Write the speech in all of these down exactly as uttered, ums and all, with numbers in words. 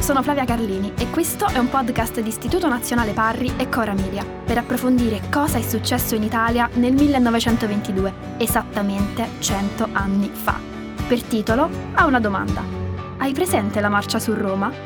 sono Flavia Carlini e questo è un podcast di Istituto Nazionale Parri e Cora Media per approfondire cosa è successo in Italia nel millenovecentoventidue, esattamente cento anni fa. Per titolo ha una domanda. Hai presente la marcia su Roma?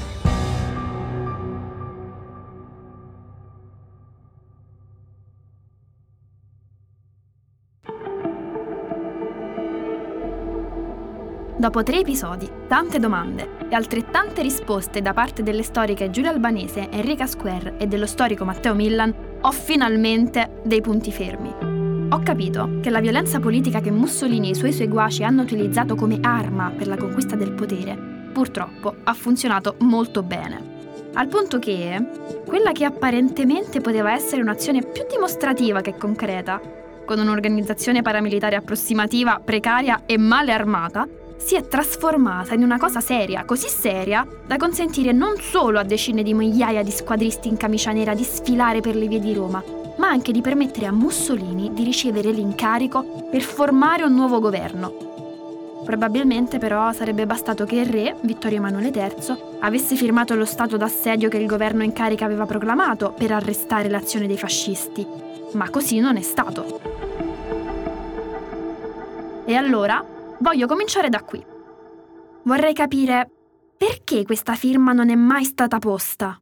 Dopo tre episodi, tante domande e altrettante risposte da parte delle storiche Giulia Albanese, Enrica Squer e dello storico Matteo Millan, ho finalmente dei punti fermi. Ho capito che la violenza politica che Mussolini e i suoi seguaci hanno utilizzato come arma per la conquista del potere, purtroppo ha funzionato molto bene. Al punto che quella che apparentemente poteva essere un'azione più dimostrativa che concreta, con un'organizzazione paramilitare approssimativa, precaria e male armata, si è trasformata in una cosa seria, così seria da consentire non solo a decine di migliaia di squadristi in camicia nera di sfilare per le vie di Roma, ma anche di permettere a Mussolini di ricevere l'incarico per formare un nuovo governo. Probabilmente però sarebbe bastato che il re, Vittorio Emanuele terzo, avesse firmato lo stato d'assedio che il governo in carica aveva proclamato per arrestare l'azione dei fascisti, ma così non è stato. E allora voglio cominciare da qui. Vorrei capire perché questa firma non è mai stata posta.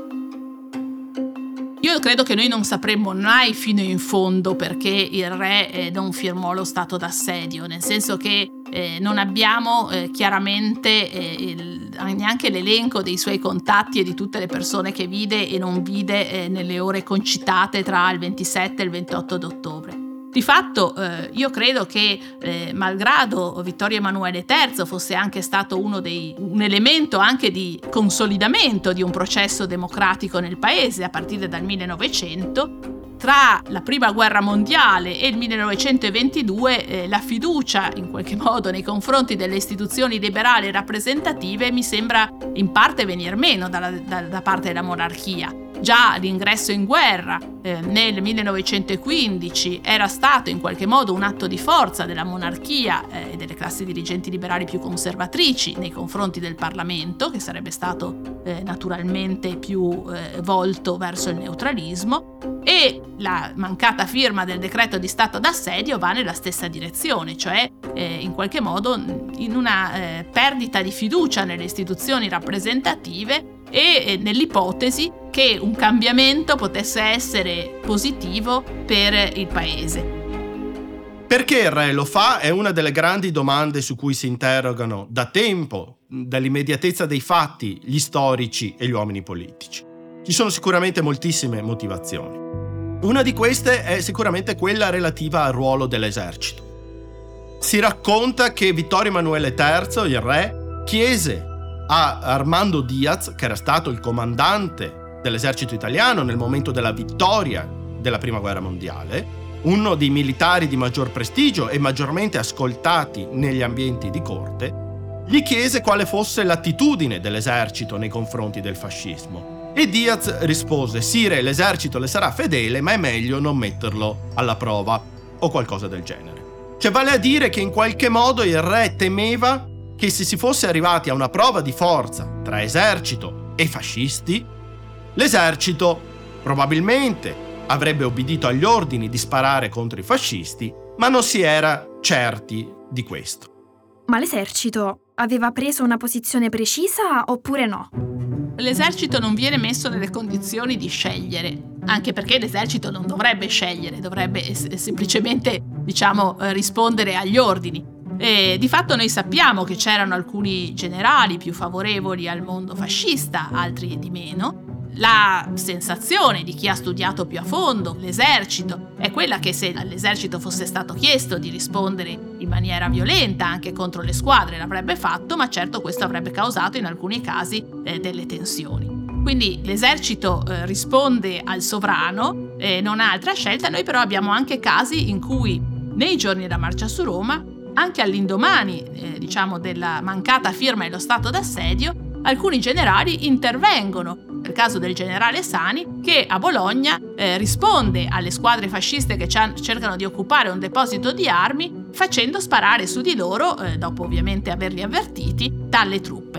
Io credo che noi non sapremmo mai fino in fondo perché il re eh, non firmò lo stato d'assedio, nel senso che eh, non abbiamo eh, chiaramente eh, il, neanche l'elenco dei suoi contatti e di tutte le persone che vide e non vide eh, nelle ore concitate tra il ventisette e il ventotto d'ottobre. Di fatto eh, io credo che eh, malgrado Vittorio Emanuele terzo fosse anche stato uno dei, un elemento anche di consolidamento di un processo democratico nel paese a partire dal millenovecento, tra la prima guerra mondiale e il millenovecentoventidue eh, la fiducia in qualche modo nei confronti delle istituzioni liberali e rappresentative mi sembra in parte venir meno dalla, da, da parte della monarchia. Già l'ingresso in guerra eh, nel millenovecentoquindici era stato in qualche modo un atto di forza della monarchia e eh, delle classi dirigenti liberali più conservatrici nei confronti del Parlamento, che sarebbe stato eh, naturalmente più eh, volto verso il neutralismo, e la mancata firma del decreto di stato d'assedio va nella stessa direzione, cioè eh, in qualche modo in una eh, perdita di fiducia nelle istituzioni rappresentative e nell'ipotesi che un cambiamento potesse essere positivo per il paese. Perché il re lo fa è una delle grandi domande su cui si interrogano da tempo, dall'immediatezza dei fatti, gli storici e gli uomini politici. Ci sono sicuramente moltissime motivazioni. Una di queste è sicuramente quella relativa al ruolo dell'esercito. Si racconta che Vittorio Emanuele terzo, il re, chiese a Armando Diaz, che era stato il comandante dell'esercito italiano nel momento della vittoria della Prima Guerra Mondiale, uno dei militari di maggior prestigio e maggiormente ascoltati negli ambienti di corte, gli chiese quale fosse l'attitudine dell'esercito nei confronti del fascismo. E Diaz rispose: «Sire, l'esercito le sarà fedele, ma è meglio non metterlo alla prova», o qualcosa del genere. Cioè vale a dire che in qualche modo il re temeva che se si fosse arrivati a una prova di forza tra esercito e fascisti, l'esercito probabilmente avrebbe obbedito agli ordini di sparare contro i fascisti, ma non si era certi di questo. Ma l'esercito aveva preso una posizione precisa oppure no? L'esercito non viene messo nelle condizioni di scegliere, anche perché l'esercito non dovrebbe scegliere, dovrebbe es- semplicemente, diciamo, rispondere agli ordini. E di fatto noi sappiamo che c'erano alcuni generali più favorevoli al mondo fascista, altri di meno. La sensazione di chi ha studiato più a fondo l'esercito è quella che se all'esercito fosse stato chiesto di rispondere in maniera violenta anche contro le squadre l'avrebbe fatto, ma certo questo avrebbe causato in alcuni casi eh, delle tensioni. Quindi l'esercito eh, risponde al sovrano, eh, non ha altra scelta. Noi però abbiamo anche casi in cui nei giorni della marcia su Roma, anche all'indomani eh, diciamo della mancata firma dello stato d'assedio, alcuni generali intervengono. Nel caso del generale Sani, che a Bologna eh, risponde alle squadre fasciste che cercano di occupare un deposito di armi, facendo sparare su di loro, eh, dopo ovviamente averli avvertiti, dalle truppe. Questo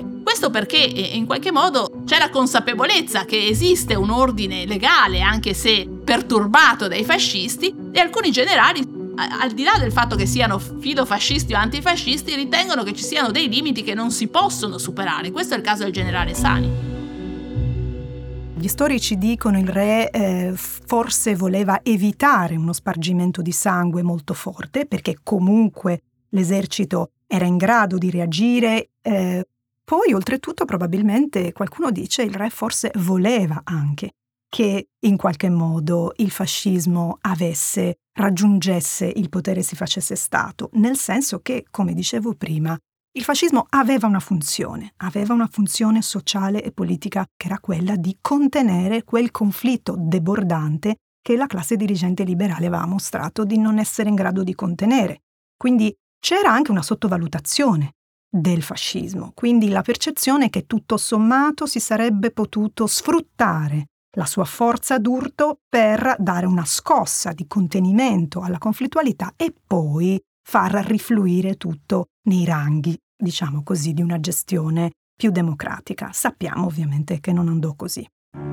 questo perché in qualche modo c'è la consapevolezza che esiste un ordine legale, anche se perturbato dai fascisti, e alcuni generali, al di là del fatto che siano filofascisti o antifascisti, ritengono che ci siano dei limiti che non si possono superare. Questo è il caso del generale Sani. Gli storici dicono il re eh, forse voleva evitare uno spargimento di sangue molto forte, perché comunque l'esercito era in grado di reagire. Eh, poi oltretutto probabilmente qualcuno dice il re forse voleva anche che in qualche modo il fascismo avesse, raggiungesse il potere e si facesse Stato, nel senso che, come dicevo prima, il fascismo aveva una funzione, aveva una funzione sociale e politica che era quella di contenere quel conflitto debordante che la classe dirigente liberale aveva mostrato di non essere in grado di contenere. Quindi c'era anche una sottovalutazione del fascismo, quindi la percezione che tutto sommato si sarebbe potuto sfruttare la sua forza d'urto per dare una scossa di contenimento alla conflittualità e poi far rifluire tutto nei ranghi, diciamo così, di una gestione più democratica. Sappiamo ovviamente che non andò così.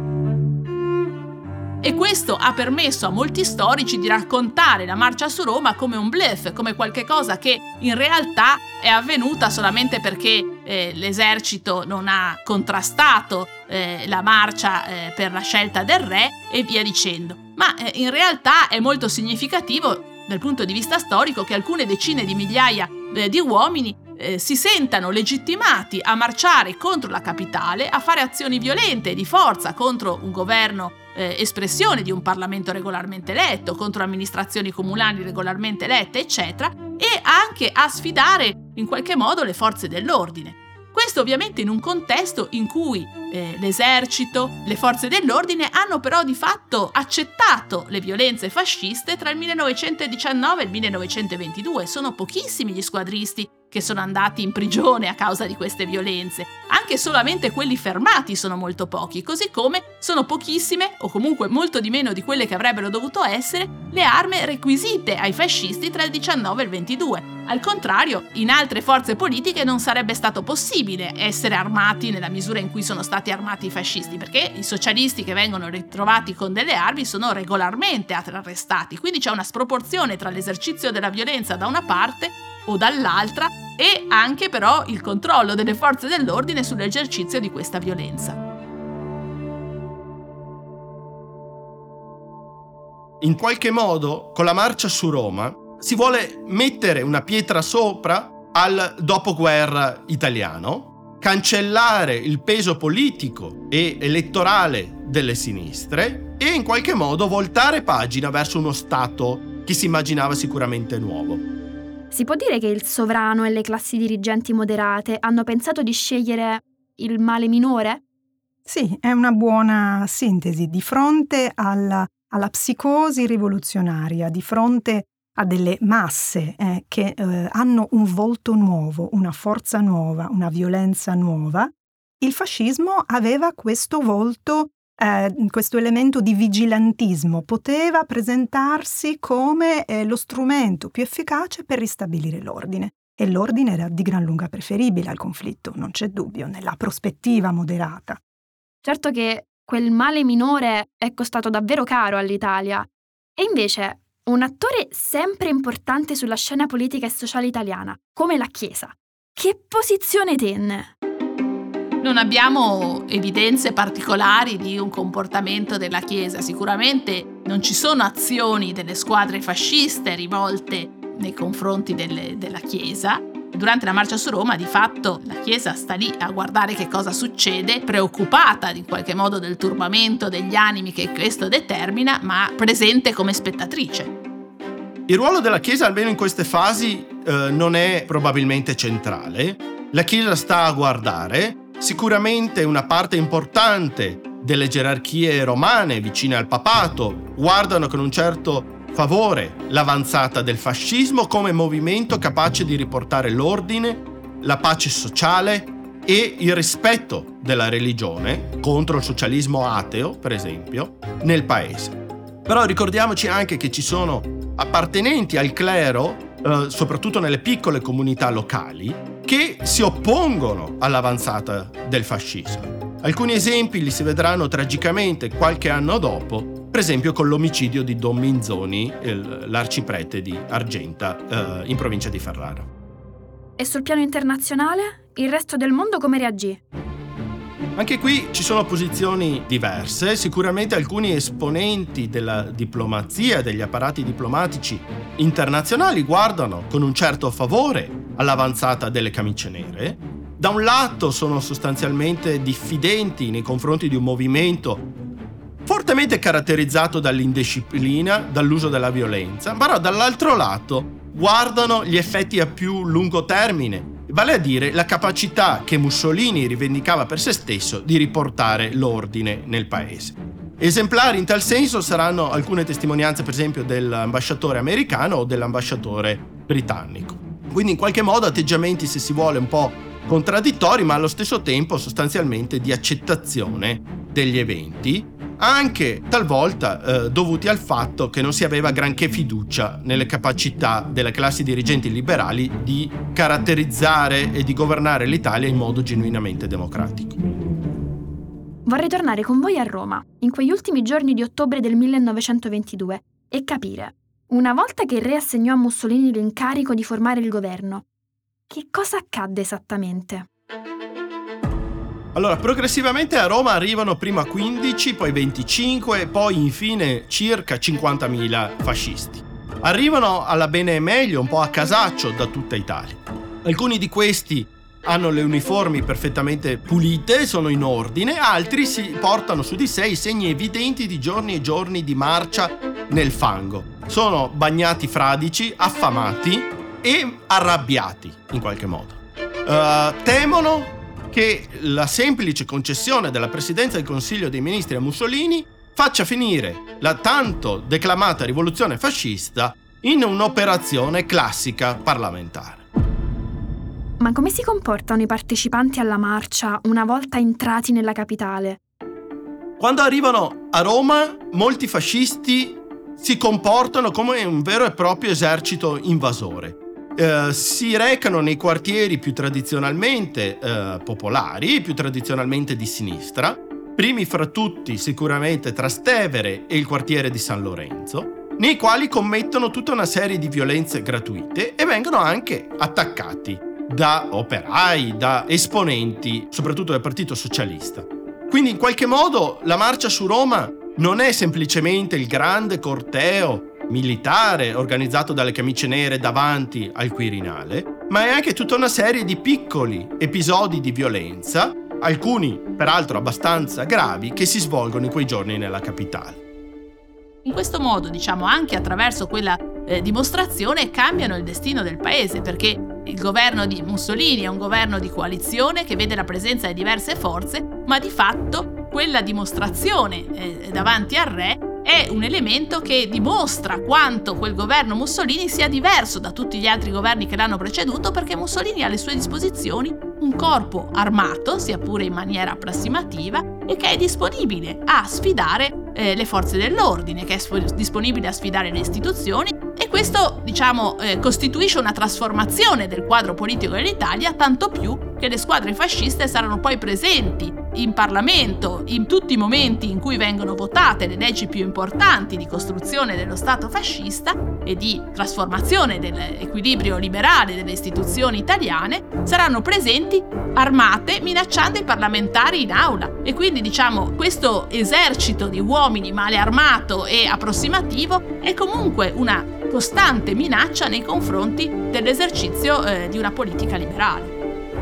E questo ha permesso a molti storici di raccontare la marcia su Roma come un bluff, come qualche cosa che in realtà è avvenuta solamente perché eh, l'esercito non ha contrastato eh, la marcia eh, per la scelta del re e via dicendo. Ma eh, in realtà è molto significativo dal punto di vista storico che alcune decine di migliaia eh, di uomini eh, si sentano legittimati a marciare contro la capitale, a fare azioni violente di forza contro un governo eh, espressione di un Parlamento regolarmente eletto, contro amministrazioni comunali regolarmente elette, eccetera, e anche a sfidare in qualche modo le forze dell'ordine. Questo ovviamente in un contesto in cui eh, l'esercito, le forze dell'ordine hanno però di fatto accettato le violenze fasciste tra il millenovecentodiciannove e il millenovecentoventidue. Sono pochissimi gli squadristi che sono andati in prigione a causa di queste violenze. Anche solamente quelli fermati sono molto pochi, così come sono pochissime, o comunque molto di meno di quelle che avrebbero dovuto essere, le armi requisite ai fascisti tra il diciannove e il ventidue. Al contrario, in altre forze politiche non sarebbe stato possibile essere armati nella misura in cui sono stati armati i fascisti, perché i socialisti che vengono ritrovati con delle armi sono regolarmente arrestati. Quindi c'è una sproporzione tra l'esercizio della violenza da una parte o dall'altra e anche però il controllo delle forze dell'ordine sull'esercizio di questa violenza. In qualche modo, con la marcia su Roma, si vuole mettere una pietra sopra al dopoguerra italiano, cancellare il peso politico e elettorale delle sinistre e in qualche modo voltare pagina verso uno Stato che si immaginava sicuramente nuovo. Si può dire che il sovrano e le classi dirigenti moderate hanno pensato di scegliere il male minore? Sì, è una buona sintesi. Di fronte alla, alla psicosi rivoluzionaria, di fronte a delle masse eh, che eh, hanno un volto nuovo, una forza nuova, una violenza nuova, il fascismo aveva questo volto, eh, questo elemento di vigilantismo, poteva presentarsi come eh, lo strumento più efficace per ristabilire l'ordine. E l'ordine era di gran lunga preferibile al conflitto, non c'è dubbio, nella prospettiva moderata. Certo che quel male minore è costato davvero caro all'Italia. E invece un attore sempre importante sulla scena politica e sociale italiana, come la Chiesa, che posizione tenne? Non abbiamo evidenze particolari di un comportamento della Chiesa. Sicuramente non ci sono azioni delle squadre fasciste rivolte nei confronti delle, della Chiesa. Durante la marcia su Roma, di fatto, la Chiesa sta lì a guardare che cosa succede, preoccupata in qualche modo del turbamento degli animi che questo determina, ma presente come spettatrice. Il ruolo della Chiesa, almeno in queste fasi, eh, non è probabilmente centrale. La Chiesa sta a guardare. Sicuramente una parte importante delle gerarchie romane vicine al papato guardano con un certo favore l'avanzata del fascismo come movimento capace di riportare l'ordine, la pace sociale e il rispetto della religione contro il socialismo ateo, per esempio, nel paese. Però ricordiamoci anche che ci sono appartenenti al clero, eh, soprattutto nelle piccole comunità locali, che si oppongono all'avanzata del fascismo. Alcuni esempi li si vedranno tragicamente qualche anno dopo, per esempio con l'omicidio di Don Minzoni, il, l'arciprete di Argenta, eh, in provincia di Ferrara. E sul piano internazionale, il resto del mondo come reagì? Anche qui ci sono posizioni diverse. Sicuramente alcuni esponenti della diplomazia, degli apparati diplomatici internazionali guardano con un certo favore all'avanzata delle camicie nere. Da un lato sono sostanzialmente diffidenti nei confronti di un movimento fortemente caratterizzato dall'indisciplina, dall'uso della violenza, ma dall'altro lato guardano gli effetti a più lungo termine, vale a dire la capacità che Mussolini rivendicava per se stesso di riportare l'ordine nel paese. Esemplari in tal senso saranno alcune testimonianze, per esempio, dell'ambasciatore americano o dell'ambasciatore britannico. Quindi in qualche modo atteggiamenti, se si vuole, un po' contraddittori, ma allo stesso tempo sostanzialmente di accettazione degli eventi, anche talvolta eh, dovuti al fatto che non si aveva granché fiducia nelle capacità delle classi dirigenti liberali di caratterizzare e di governare l'Italia in modo genuinamente democratico. Vorrei tornare con voi a Roma, in quegli ultimi giorni di ottobre del millenovecentoventidue, e capire, una volta che il re assegnò a Mussolini l'incarico di formare il governo, che cosa accadde esattamente? Allora, progressivamente a Roma arrivano prima quindici, poi venticinque, poi infine circa cinquantamila fascisti. Arrivano alla bene e meglio, un po' a casaccio, da tutta Italia. Alcuni di questi hanno le uniformi perfettamente pulite, sono in ordine, altri si portano su di sé i segni evidenti di giorni e giorni di marcia nel fango. Sono bagnati fradici, affamati e arrabbiati in qualche modo. Uh, temono che la semplice concessione della presidenza del Consiglio dei Ministri a Mussolini faccia finire la tanto declamata rivoluzione fascista in un'operazione classica parlamentare. Ma come si comportano i partecipanti alla marcia una volta entrati nella capitale? Quando arrivano a Roma, molti fascisti si comportano come un vero e proprio esercito invasore. Eh, si recano nei quartieri più tradizionalmente eh, popolari, più tradizionalmente di sinistra, primi fra tutti sicuramente Trastevere e il quartiere di San Lorenzo, nei quali commettono tutta una serie di violenze gratuite e vengono anche attaccati da operai, da esponenti, soprattutto del Partito Socialista. Quindi in qualche modo la marcia su Roma non è semplicemente il grande corteo militare organizzato dalle camicie nere davanti al Quirinale, ma è anche tutta una serie di piccoli episodi di violenza, alcuni peraltro abbastanza gravi, che si svolgono in quei giorni nella capitale. In questo modo, diciamo, anche attraverso quella eh, dimostrazione cambiano il destino del paese, perché il governo di Mussolini è un governo di coalizione che vede la presenza di diverse forze, ma di fatto quella dimostrazione eh, davanti al re è un elemento che dimostra quanto quel governo Mussolini sia diverso da tutti gli altri governi che l'hanno preceduto, perché Mussolini ha alle sue disposizioni un corpo armato, sia pure in maniera approssimativa, e che è disponibile a sfidare eh, le forze dell'ordine, che è sp- disponibile a sfidare le istituzioni, e questo, diciamo, eh, costituisce una trasformazione del quadro politico dell'Italia, tanto più che le squadre fasciste saranno poi presenti in Parlamento in tutti i momenti in cui vengono votate le leggi più importanti di costruzione dello Stato fascista e di trasformazione dell'equilibrio liberale delle istituzioni italiane, saranno presenti armate minacciando i parlamentari in aula. E quindi, diciamo, questo esercito di uomini male armato e approssimativo è comunque una costante minaccia nei confronti dell'esercizio eh, di una politica liberale.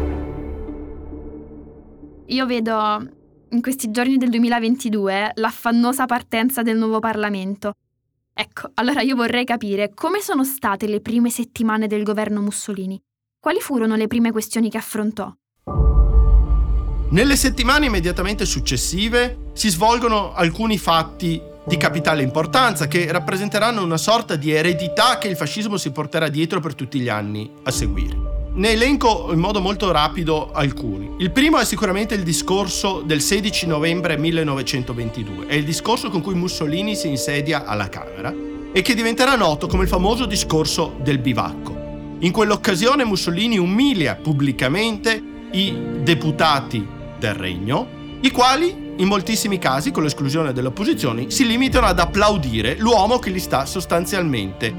Io vedo in questi giorni del duemilaventidue l'affannosa partenza del nuovo Parlamento. Ecco, allora io vorrei capire come sono state le prime settimane del governo Mussolini. Quali furono le prime questioni che affrontò? Nelle settimane immediatamente successive si svolgono alcuni fatti di capitale importanza che rappresenteranno una sorta di eredità che il fascismo si porterà dietro per tutti gli anni a seguire. Ne elenco in modo molto rapido alcuni. Il primo è sicuramente il discorso del sedici novembre millenovecentoventidue. È il discorso con cui Mussolini si insedia alla Camera e che diventerà noto come il famoso discorso del bivacco. In quell'occasione Mussolini umilia pubblicamente i deputati del regno, i quali, in moltissimi casi, con l'esclusione delle opposizioni, si limitano ad applaudire l'uomo che li sta sostanzialmente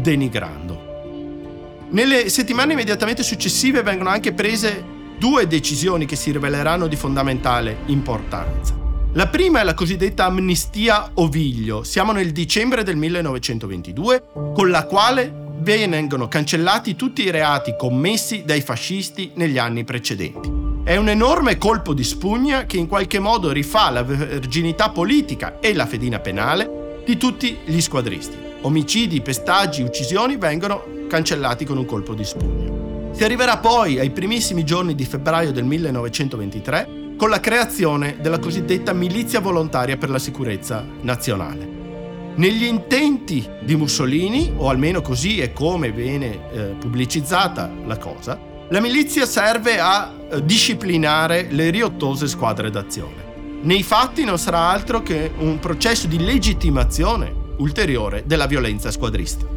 denigrando. Nelle settimane immediatamente successive vengono anche prese due decisioni che si riveleranno di fondamentale importanza. La prima è la cosiddetta amnistia Oviglio, siamo nel dicembre del millenovecentoventidue, con la quale vengono cancellati tutti i reati commessi dai fascisti negli anni precedenti. È un enorme colpo di spugna che in qualche modo rifà la verginità politica e la fedina penale di tutti gli squadristi. Omicidi, pestaggi, uccisioni vengono cancellati con un colpo di spugna. Si arriverà poi ai primissimi giorni di febbraio del millenovecentoventitré con la creazione della cosiddetta milizia volontaria per la sicurezza nazionale. Negli intenti di Mussolini, o almeno così è come viene eh, pubblicizzata la cosa, la milizia serve a eh, disciplinare le riottose squadre d'azione. Nei fatti non sarà altro che un processo di legittimazione ulteriore della violenza squadrista.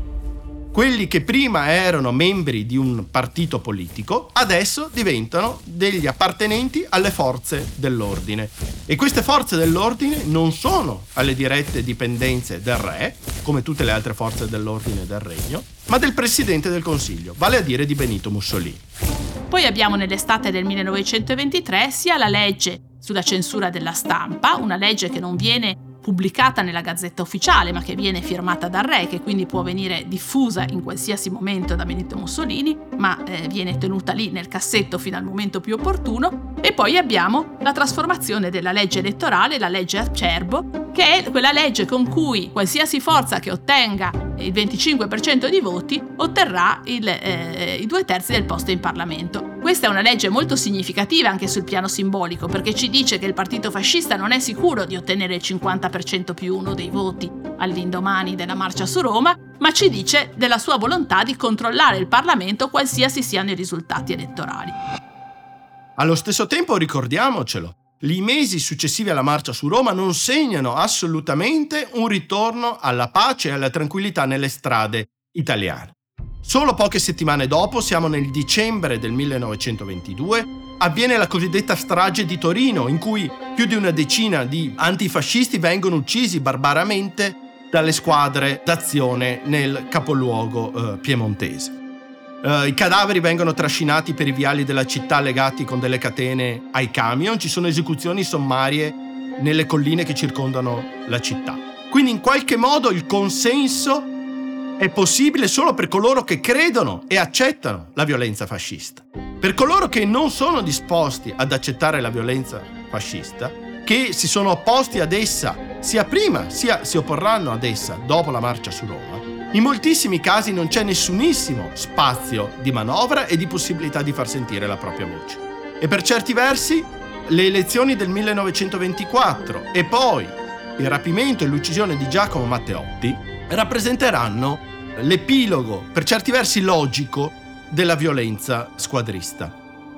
Quelli che prima erano membri di un partito politico, adesso diventano degli appartenenti alle forze dell'ordine. E queste forze dell'ordine non sono alle dirette dipendenze del re, come tutte le altre forze dell'ordine del regno, ma del presidente del Consiglio, vale a dire di Benito Mussolini. Poi abbiamo nell'estate del millenovecentoventitré sia la legge sulla censura della stampa, una legge che non viene pubblicata nella Gazzetta Ufficiale, ma che viene firmata dal re, che quindi può venire diffusa in qualsiasi momento da Benito Mussolini, ma eh, viene tenuta lì nel cassetto fino al momento più opportuno. E poi abbiamo la trasformazione della legge elettorale, la legge Acerbo, che è quella legge con cui qualsiasi forza che ottenga il venticinque per cento di voti otterrà il, eh, i due terzi del posto in Parlamento. Questa è una legge molto significativa anche sul piano simbolico, perché ci dice che il partito fascista non è sicuro di ottenere il cinquanta per cento più uno dei voti all'indomani della marcia su Roma, ma ci dice della sua volontà di controllare il Parlamento qualsiasi siano i risultati elettorali. Allo stesso tempo, ricordiamocelo, i mesi successivi alla marcia su Roma non segnano assolutamente un ritorno alla pace e alla tranquillità nelle strade italiane. Solo poche settimane dopo, siamo nel dicembre del millenovecentoventidue, avviene la cosiddetta strage di Torino, in cui più di una decina di antifascisti vengono uccisi barbaramente dalle squadre d'azione nel capoluogo eh, piemontese. Uh, I cadaveri vengono trascinati per i viali della città legati con delle catene ai camion, ci sono esecuzioni sommarie nelle colline che circondano la città. Quindi in qualche modo il consenso è possibile solo per coloro che credono e accettano la violenza fascista. Per coloro che non sono disposti ad accettare la violenza fascista, che si sono opposti ad essa sia prima sia si opporranno ad essa dopo la marcia su Roma, in moltissimi casi non c'è nessunissimo spazio di manovra e di possibilità di far sentire la propria voce. E per certi versi le elezioni del millenovecentoventiquattro e poi il rapimento e l'uccisione di Giacomo Matteotti rappresenteranno l'epilogo, per certi versi logico, della violenza squadrista.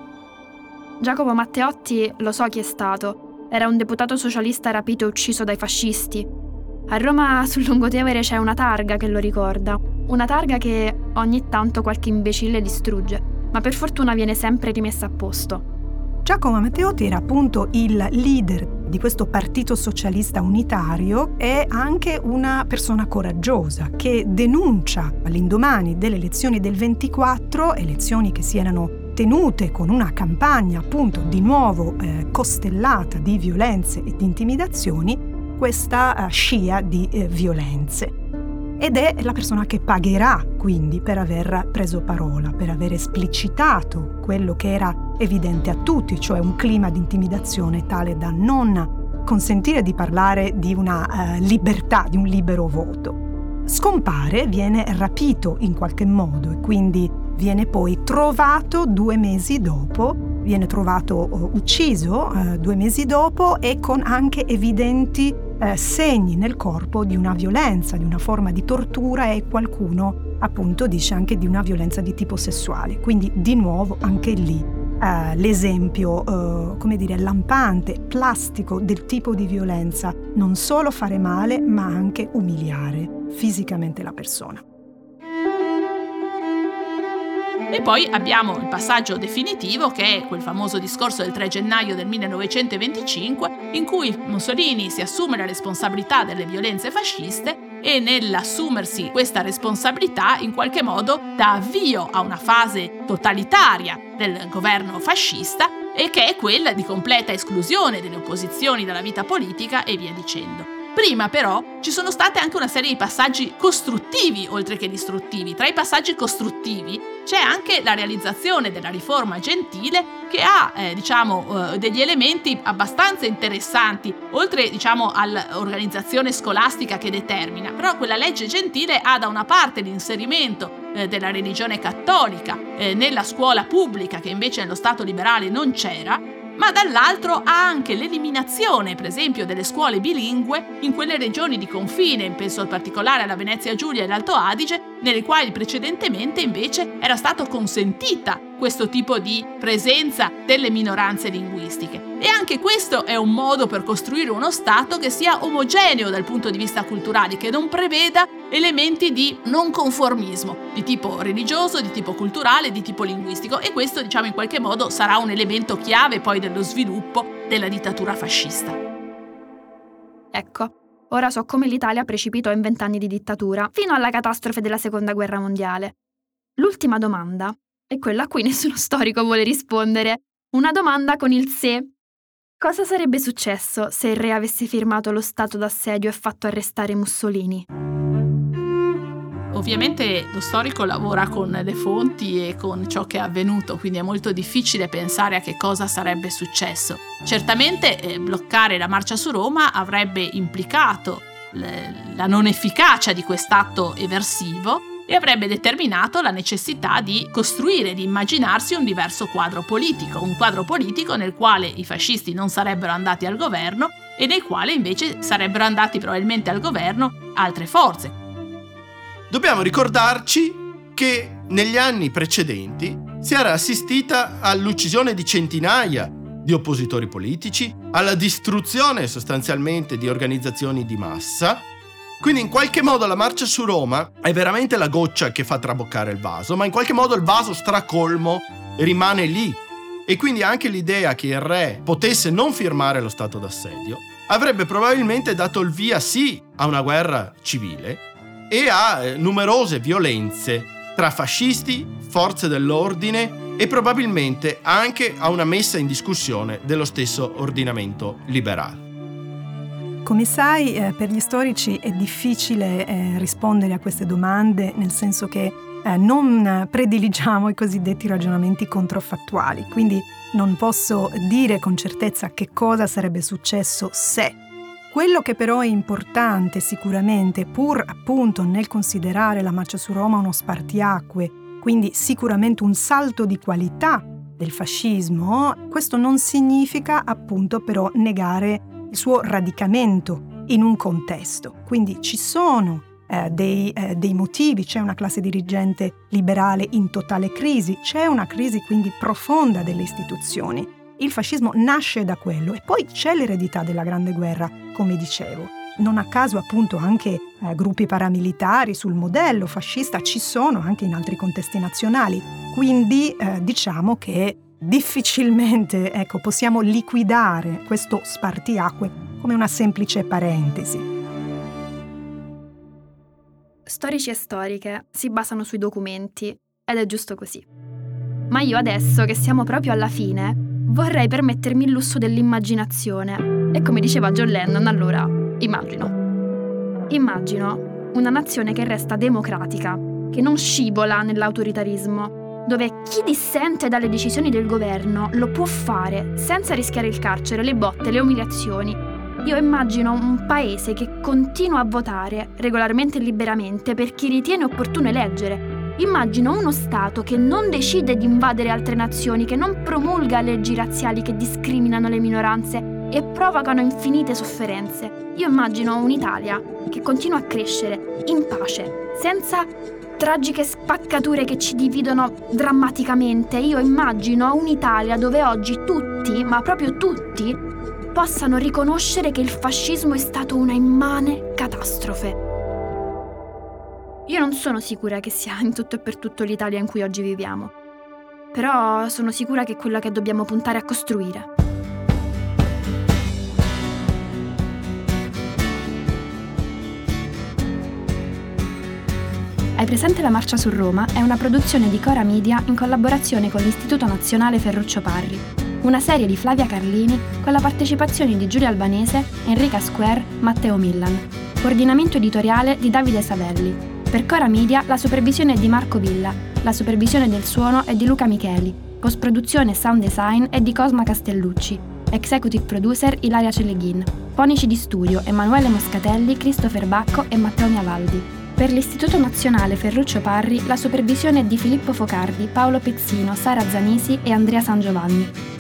Giacomo Matteotti lo so chi è stato. Era un deputato socialista rapito e ucciso dai fascisti. A Roma sul Lungotevere c'è una targa che lo ricorda, una targa che ogni tanto qualche imbecille distrugge, ma per fortuna viene sempre rimessa a posto. Giacomo Matteotti era appunto il leader di questo partito socialista unitario e anche una persona coraggiosa che denuncia all'indomani delle elezioni del ventiquattro, elezioni che si erano tenute con una campagna appunto di nuovo eh, costellata di violenze e di intimidazioni, questa uh, scia di eh, violenze. Ed è la persona che pagherà quindi per aver preso parola, per aver esplicitato quello che era evidente a tutti, cioè un clima di intimidazione tale da non consentire di parlare di una uh, libertà, di un libero voto. Scompare, viene rapito in qualche modo e quindi viene poi trovato due mesi dopo, viene trovato uh, ucciso uh, due mesi dopo e con anche evidenti Eh, segni nel corpo di una violenza, di una forma di tortura e qualcuno appunto dice anche di una violenza di tipo sessuale. Quindi di nuovo anche lì eh, l'esempio, eh, come dire, lampante, plastico del tipo di violenza, non solo fare male, ma anche umiliare fisicamente la persona. E poi abbiamo il passaggio definitivo, che è quel famoso discorso del tre gennaio del millenovecentoventicinque, in cui Mussolini si assume la responsabilità delle violenze fasciste e nell'assumersi questa responsabilità in qualche modo dà avvio a una fase totalitaria del governo fascista, e che è quella di completa esclusione delle opposizioni dalla vita politica e via dicendo. Prima però ci sono state anche una serie di passaggi costruttivi oltre che distruttivi. Tra i passaggi costruttivi c'è anche la realizzazione della riforma Gentile, che ha eh, diciamo eh, degli elementi abbastanza interessanti, oltre diciamo all'organizzazione scolastica che determina. Però quella legge Gentile ha da una parte l'inserimento eh, della religione cattolica eh, nella scuola pubblica, che invece nello Stato liberale non c'era, ma dall'altro ha anche l'eliminazione, per esempio, delle scuole bilingue in quelle regioni di confine, penso in particolare alla Venezia Giulia e all'Alto Adige, nelle quali precedentemente invece era stato consentita questo tipo di presenza delle minoranze linguistiche. E anche questo è un modo per costruire uno Stato che sia omogeneo dal punto di vista culturale, che non preveda elementi di non conformismo, di tipo religioso, di tipo culturale, di tipo linguistico, e questo diciamo in qualche modo sarà un elemento chiave poi dello sviluppo della dittatura fascista. Ecco, ora so come l'Italia precipitò in vent'anni di dittatura, fino alla catastrofe della Seconda Guerra Mondiale. L'ultima domanda è quella a cui nessuno storico vuole rispondere, una domanda con il se. Cosa sarebbe successo se il re avesse firmato lo stato d'assedio e fatto arrestare Mussolini? Ovviamente lo storico lavora con le fonti e con ciò che è avvenuto, quindi è molto difficile pensare a che cosa sarebbe successo. Certamente eh, bloccare la marcia su Roma avrebbe implicato le, la non efficacia di quest'atto eversivo e avrebbe determinato la necessità di costruire, di immaginarsi un diverso quadro politico, un quadro politico nel quale i fascisti non sarebbero andati al governo e nel quale invece sarebbero andati probabilmente al governo altre forze. Dobbiamo ricordarci che negli anni precedenti si era assistita all'uccisione di centinaia di oppositori politici, alla distruzione sostanzialmente di organizzazioni di massa. Quindi in qualche modo la marcia su Roma è veramente la goccia che fa traboccare il vaso, ma in qualche modo il vaso stracolmo rimane lì. E quindi anche l'idea che il re potesse non firmare lo stato d'assedio avrebbe probabilmente dato il via sì a una guerra civile e a eh, numerose violenze tra fascisti, forze dell'ordine e probabilmente anche a una messa in discussione dello stesso ordinamento liberale. Come sai, eh, per gli storici è difficile eh, rispondere a queste domande, nel senso che eh, non prediligiamo i cosiddetti ragionamenti controfattuali, quindi non posso dire con certezza che cosa sarebbe successo se. Quello che però è importante sicuramente, pur appunto nel considerare la marcia su Roma uno spartiacque, quindi sicuramente un salto di qualità del fascismo, questo non significa appunto però negare il suo radicamento in un contesto. Quindi ci sono eh, dei, eh, dei motivi, c'è una classe dirigente liberale in totale crisi, c'è una crisi quindi profonda delle istituzioni. Il fascismo nasce da quello e poi c'è l'eredità della Grande Guerra, come dicevo. Non a caso appunto anche eh, gruppi paramilitari sul modello fascista ci sono anche in altri contesti nazionali. Quindi eh, diciamo che difficilmente ecco, possiamo liquidare questo spartiacque come una semplice parentesi. Storici e storiche si basano sui documenti ed è giusto così. Ma io adesso che siamo proprio alla fine vorrei permettermi il lusso dell'immaginazione. E come diceva John Lennon, allora immagino. Immagino una nazione che resta democratica, che non scivola nell'autoritarismo, dove chi dissente dalle decisioni del governo lo può fare senza rischiare il carcere, le botte, le umiliazioni. Io immagino un paese che continua a votare regolarmente e liberamente per chi ritiene opportuno eleggere. Immagino uno Stato che non decide di invadere altre nazioni, che non promulga leggi razziali che discriminano le minoranze e provocano infinite sofferenze. Io immagino un'Italia che continua a crescere in pace, senza tragiche spaccature che ci dividono drammaticamente, io immagino un'Italia dove oggi tutti, ma proprio tutti, possano riconoscere che il fascismo è stato una immane catastrofe. Io non sono sicura che sia in tutto e per tutto l'Italia in cui oggi viviamo, però sono sicura che è quella che dobbiamo puntare a costruire. Hai presente La Marcia su Roma? È una produzione di Cora Media in collaborazione con l'Istituto Nazionale Ferruccio Parri, una serie di Flavia Carlini con la partecipazione di Giulia Albanese, Enrica Square, Matteo Millan. Coordinamento editoriale di Davide Savelli. Per Cora Media la supervisione è di Marco Villa, la supervisione del suono è di Luca Micheli, post-produzione e sound design è di Cosma Castellucci, executive producer Ilaria Celeghin, fonici di studio Emanuele Moscatelli, Christopher Bacco e Matteo Miavaldi. Per l'Istituto Nazionale Ferruccio Parri la supervisione è di Filippo Focardi, Paolo Pezzino, Sara Zanisi e Andrea San Giovanni.